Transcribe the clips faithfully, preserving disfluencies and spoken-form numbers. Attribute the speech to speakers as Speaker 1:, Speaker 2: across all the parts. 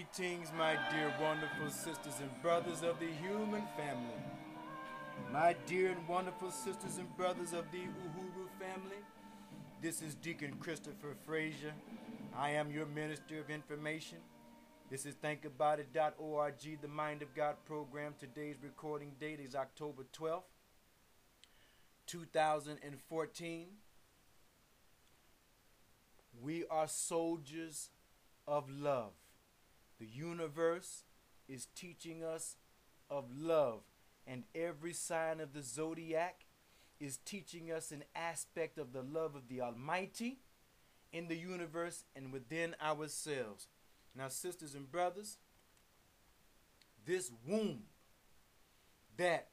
Speaker 1: Greetings, my dear wonderful sisters and brothers of the human family. My dear and wonderful sisters and brothers of the Uhuru family. This is Deacon Christopher Frazier. I am your Minister of Information. This is think about it dot org, the Mind of God program. Today's recording date is October twelfth, two thousand fourteen. We are soldiers of love. The universe is teaching us of love, and every sign of the zodiac is teaching us an aspect of the love of the Almighty in the universe and within ourselves. Now, sisters and brothers, this womb that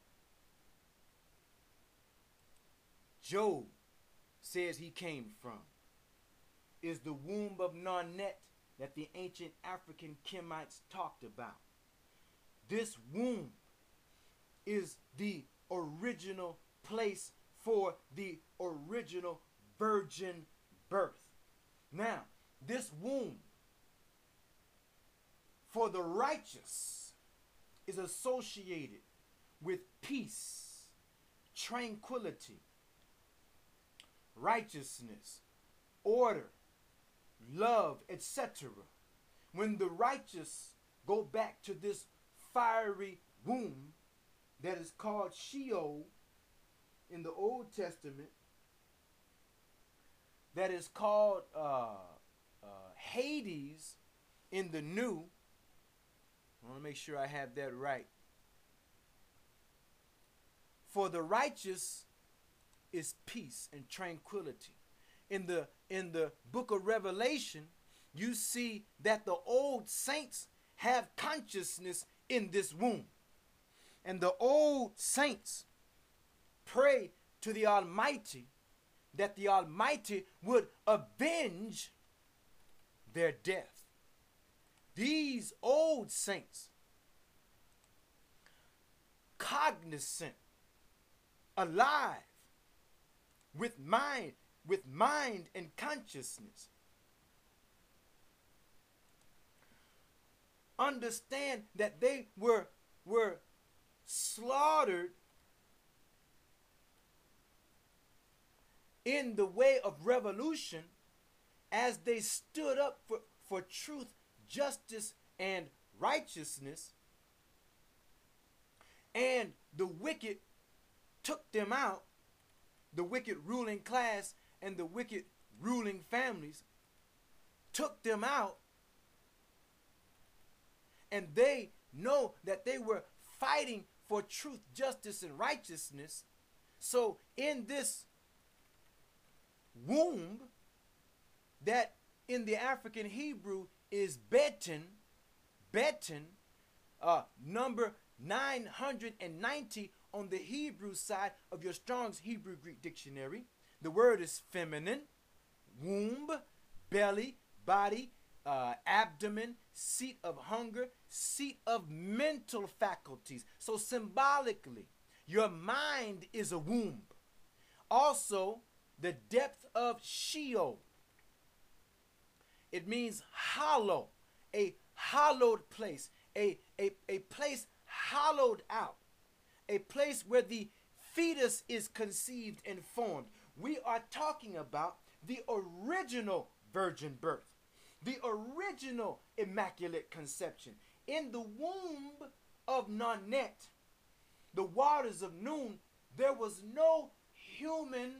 Speaker 1: Job says he came from is the womb of Narnet that the ancient African Kemites talked about. This womb is the original place for the original virgin birth. Now, this womb for the righteous is associated with peace, tranquility, righteousness, order, love, et cetera. When the righteous go back to this fiery womb that is called Sheol in the Old Testament, that is called uh, uh, Hades in the New, I want to make sure I have that right. For the righteous is peace and tranquility. In the in the book of Revelation, you see that the old saints have consciousness in this womb. And the old saints pray to the Almighty that the Almighty would avenge their death. These old saints, cognizant, alive, with mind, with mind and consciousness, understand that they were, were slaughtered in the way of revolution as they stood up for, for truth, justice, and righteousness, and the wicked took them out, the wicked ruling class and the wicked ruling families took them out, and they know that they were fighting for truth, justice, and righteousness. So in this womb that in the African Hebrew is Betin, Betin, uh, number nine hundred ninety on the Hebrew side of your Strong's Hebrew Greek dictionary. The word is feminine, womb, belly, body, uh, abdomen, seat of hunger, seat of mental faculties. So symbolically, your mind is a womb. Also, the depth of Sheol. It means hollow, a hallowed place, a, a, a place hollowed out, a place where the fetus is conceived and formed. We are talking about the original virgin birth, the original immaculate conception. In the womb of Narnet, the waters of Noon, there was no human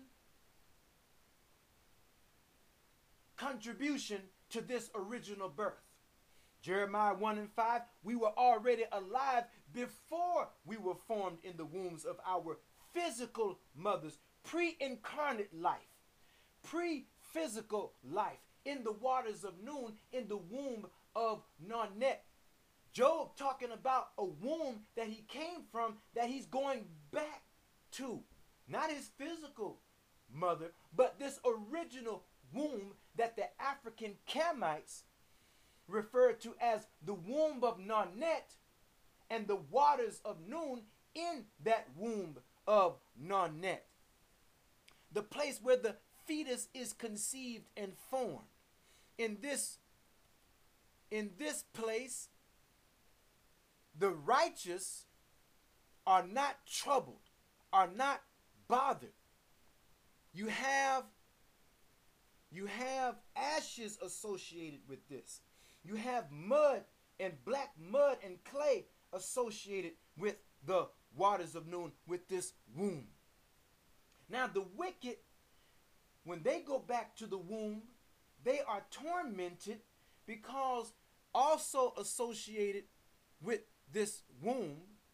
Speaker 1: contribution to this original birth. Jeremiah one and five, we were already alive before we were formed in the wombs of our physical mothers, pre-incarnate life, pre-physical life, in the waters of Noon, in the womb of Narnet. Job talking about a womb that he came from, that he's going back to. Not his physical mother, but this original womb that the African Kemites referred to as the womb of Narnet, and the waters of Noon in that womb of Narnet. The place where the fetus is conceived and formed. In this in this place, the righteous are not troubled, are not bothered. You have you have ashes associated with this. You have mud and black mud and clay associated with the waters of Nun, with this womb. Now the wicked, when they go back to the womb, they are tormented because also associated with this womb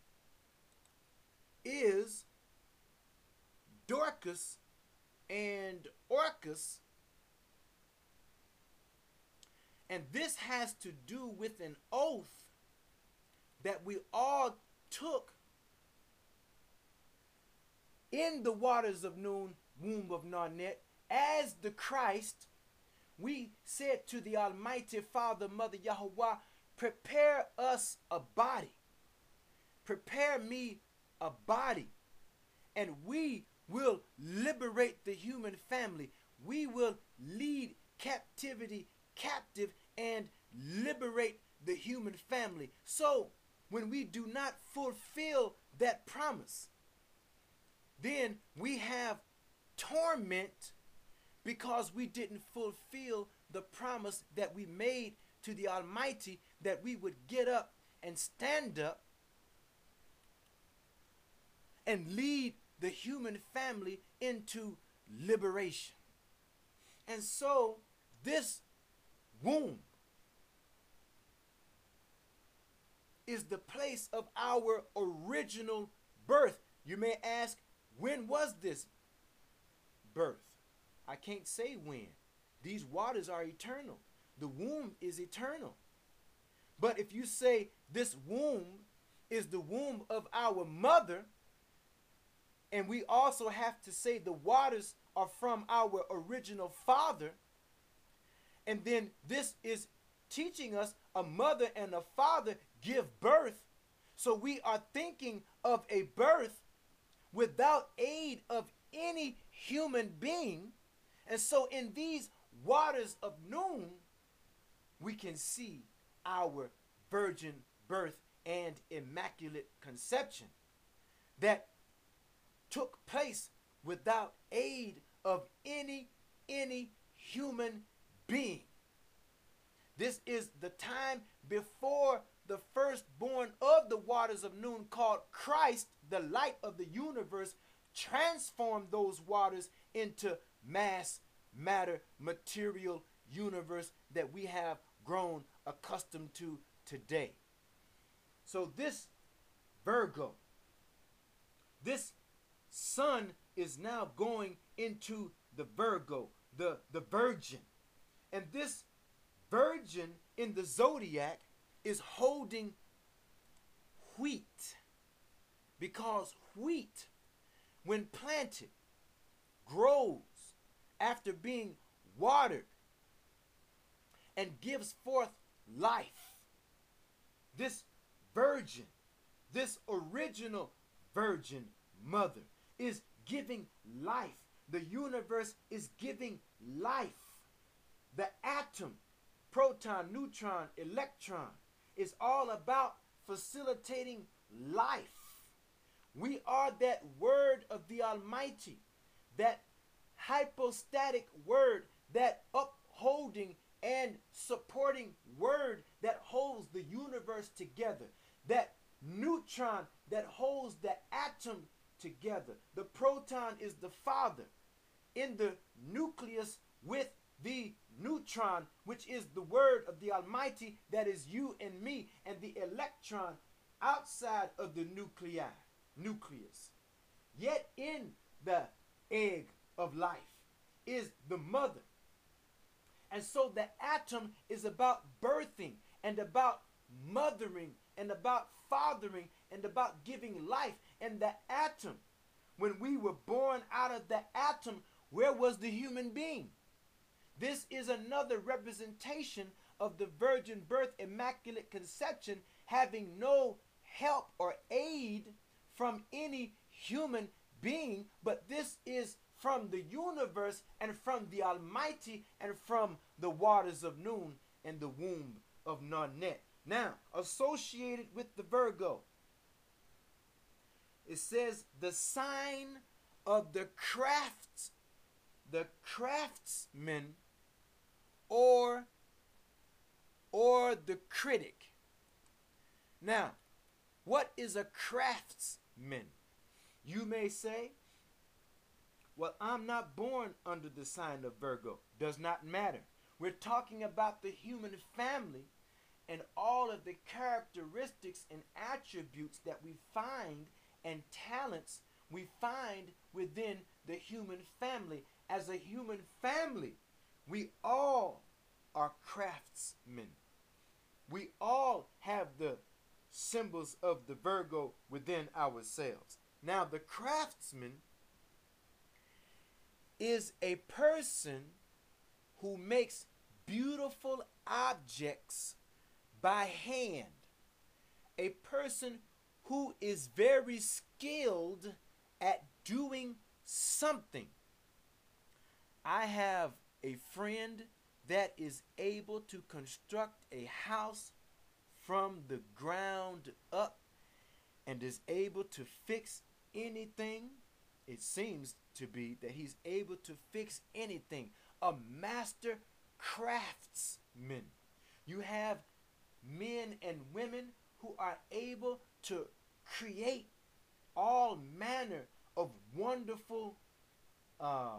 Speaker 1: is Dorcas and Orcus. And this has to do with an oath that we all took in the waters of Nun, womb of Narnet, as the Christ. We said to the Almighty Father, Mother Yahuwah, prepare us a body. Prepare me a body. And we will liberate the human family. We will lead captivity captive and liberate the human family. So when we do not fulfill that promise, then we have torment because we didn't fulfill the promise that we made to the Almighty, that we would get up and stand up and lead the human family into liberation. And so this womb is the place of our original birth. You may ask, when was this birth? I can't say when. These waters are eternal. The womb is eternal. But if you say this womb is the womb of our mother, and we also have to say the waters are from our original father, and then this is teaching us a mother and a father give birth. So we are thinking of a birth without aid of any human being. And so in these waters of Nun, we can see our virgin birth and immaculate conception that took place without aid of any, any human being. This is the time before the firstborn of the waters of Nun, called Christ, the light of the universe, transformed those waters into mass matter, material universe that we have grown accustomed to today. So this Virgo, this sun is now going into the Virgo, the, the virgin. And this virgin in the zodiac is holding wheat, because wheat, when planted, grows after being watered and gives forth life. This virgin, this original virgin mother, is giving life. The universe is giving life. The atom, proton, neutron, electron, is all about facilitating life. We are that word of the Almighty, that hypostatic word, that upholding and supporting word that holds the universe together, that neutron that holds the atom together. The proton is the father in the nucleus with the neutron, which is the word of the Almighty, that is you and me, and the electron outside of the nuclei, nucleus. Yet in the egg of life is the mother. And so the atom is about birthing and about mothering and about fathering and about giving life. And the atom, when we were born out of the atom, where was the human being? This is another representation of the virgin birth, immaculate conception, having no help or aid from any human being, but this is from the universe and from the Almighty and from the waters of Nun and the womb of Nanette. Now, associated with the Virgo, it says the sign of the crafts, the craftsman, or or the critic. Now, what is a craftsman? You may say, well, I'm not born under the sign of Virgo. Does not matter. We're talking about the human family and all of the characteristics and attributes that we find and talents we find within the human family. As a human family, we all are craftsmen. We all have the symbols of the Virgo within ourselves. Now, the craftsman is a person who makes beautiful objects by hand. A person who is very skilled at doing something. I have a friend that is able to construct a house from the ground up and is able to fix anything. It seems to be that he's able to fix anything. A master craftsman. You have men and women who are able to create all manner of wonderful uh,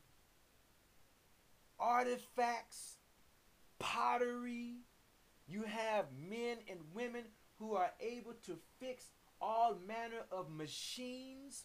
Speaker 1: artifacts, pottery. You have men and women who are able to fix all manner of machines,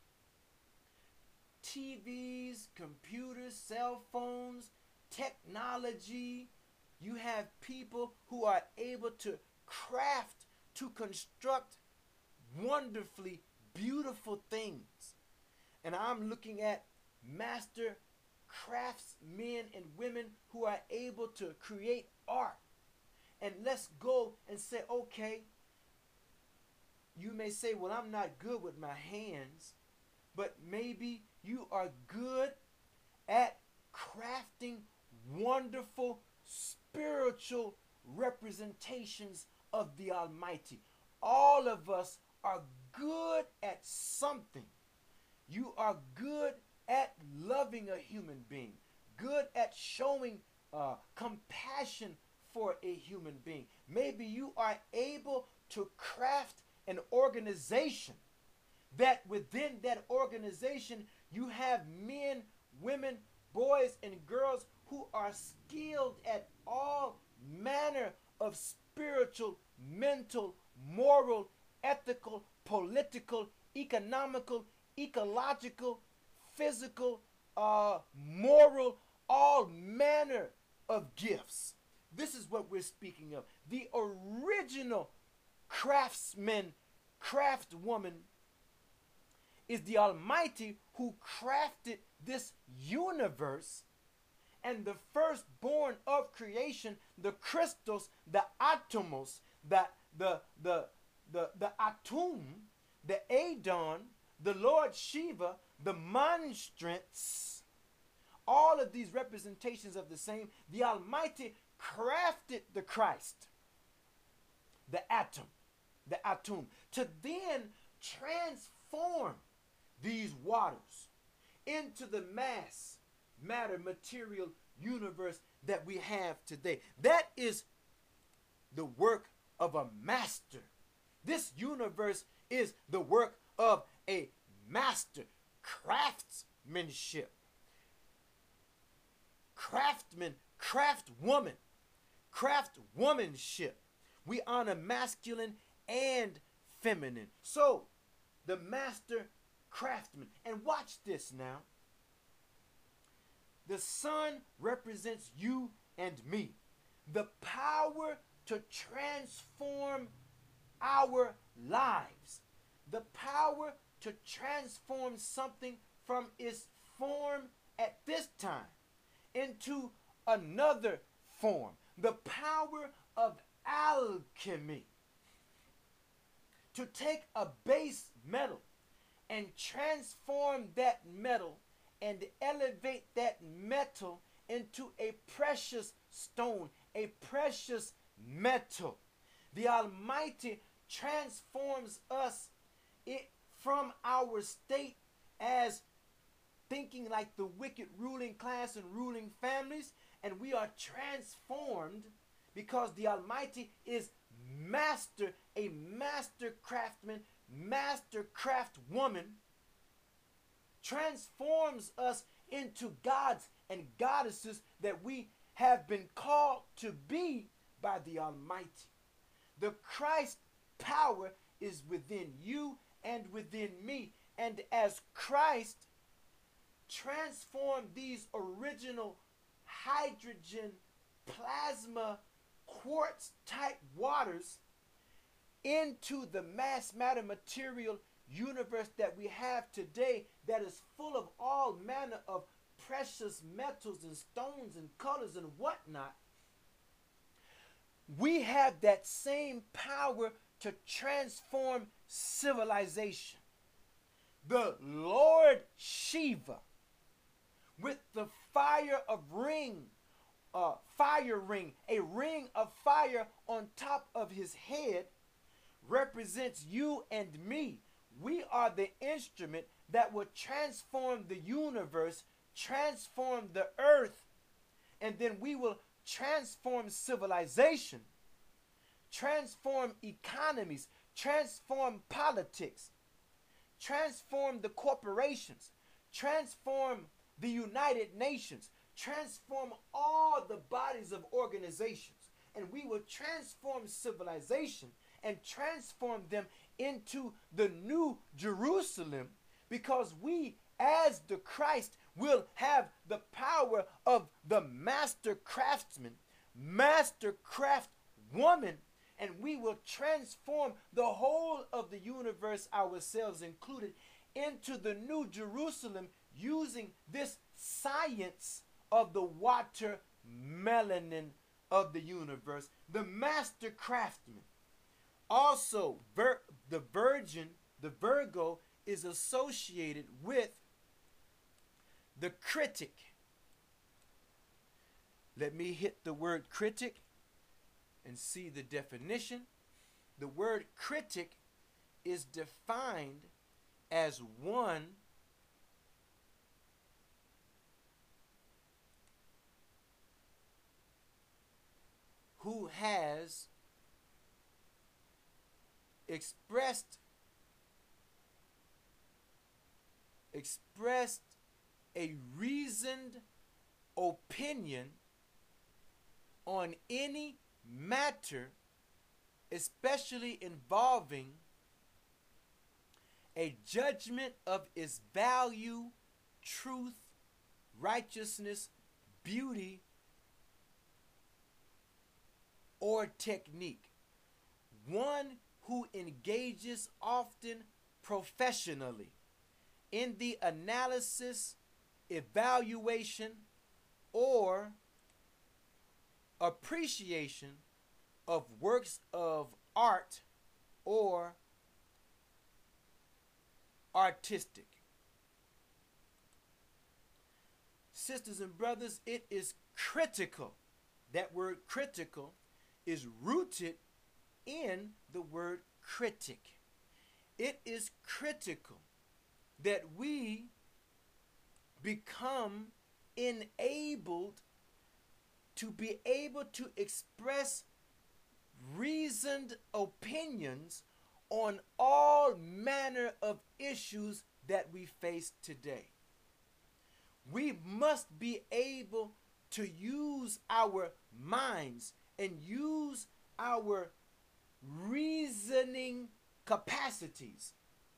Speaker 1: T Vs, computers, cell phones, technology. You have people who are able to craft, to construct wonderfully beautiful things. And I'm looking at master craftsmen and women who are able to create art. And let's go and say, okay, you may say, well, I'm not good with my hands, but maybe you are good at crafting wonderful spiritual representations of the Almighty. All of us are good at something. You are good at loving a human being, good at showing uh, compassion for a human being. Maybe you are able to craft an organization that within that organization you have men, women, boys, and girls who are skilled at all manner of spiritual, mental, moral, ethical, political, economical, ecological, physical, uh, moral, all manner of gifts. This is what we're speaking of. The original craftsman, craftwoman is the Almighty who crafted this universe, and the firstborn of creation, the Christos, the Atomos, the the the the, the Atum, the Adon, the Lord Shiva, the Monstrance, all of these representations of the same. The Almighty crafted the Christ, the atom, the Atum, to then transform these waters into the mass, matter, material universe that we have today. That is the work of a master. This universe is the work of a master. Craftsmanship. Craftsman, craftwoman, craftwomanship. We honor masculine and feminine. So, the master craftsman. And watch this now. The sun represents you and me. The power to transform our lives. The power to transform something from its form at this time into another form. The power of alchemy. To take a base metal and transform that metal and elevate that metal into a precious stone, a precious metal. The Almighty transforms us it from our state as thinking like the wicked ruling class and ruling families, and we are transformed because the Almighty is master, a master craftsman, master craft woman, transforms us into gods and goddesses that we have been called to be by the Almighty. The Christ power is within you and within me. And as Christ transformed these original hydrogen plasma quartz type waters into the mass matter material universe that we have today, that is full of all manner of precious metals and stones and colors and whatnot, we have that same power to transform civilization. The Lord Shiva, with the fire of ring, uh, fire ring, a ring of fire on top of his head, represents you and me. We are the instrument that will transform the universe, transform the earth, and then we will transform civilization, transform economies, transform politics, transform the corporations, transform the United Nations, transform all the bodies of organizations, and we will transform civilization and transform them into the new Jerusalem, because we, as the Christ, will have the power of the master craftsman, master craft woman, and we will transform the whole of the universe, ourselves included, into the new Jerusalem using this science of the water melanin of the universe, the master craftsman. Also, vir- the virgin, the Virgo, is associated with the critic. Let me hit the word critic and see the definition. The word critic is defined as one who has expressed expressed a reasoned opinion on any matter, especially involving a judgment of its value, truth, righteousness, beauty, or technique. One who engages often professionally in the analysis, evaluation, or appreciation of works of art or artistic. Sisters and brothers, it is critical. That word critical is rooted in the word critic. It is critical that we become enabled to be able to express reasoned opinions on all manner of issues that we face today. We must be able to use our minds and use our reasoning capacities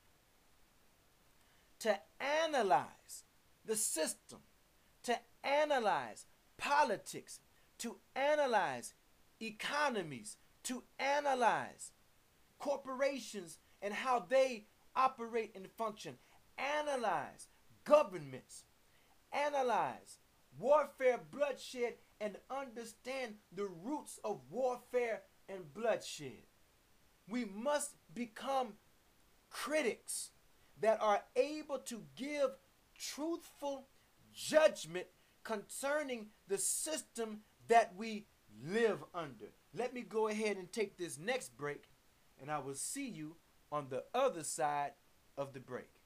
Speaker 1: to analyze the system, to analyze politics, to analyze economies, to analyze corporations and how they operate and function, analyze governments, analyze warfare, bloodshed, and understand the roots of warfare and bloodshed. We must become critics that are able to give truthful judgment concerning the system that we live under. Let me go ahead and take this next break, and I will see you on the other side of the break.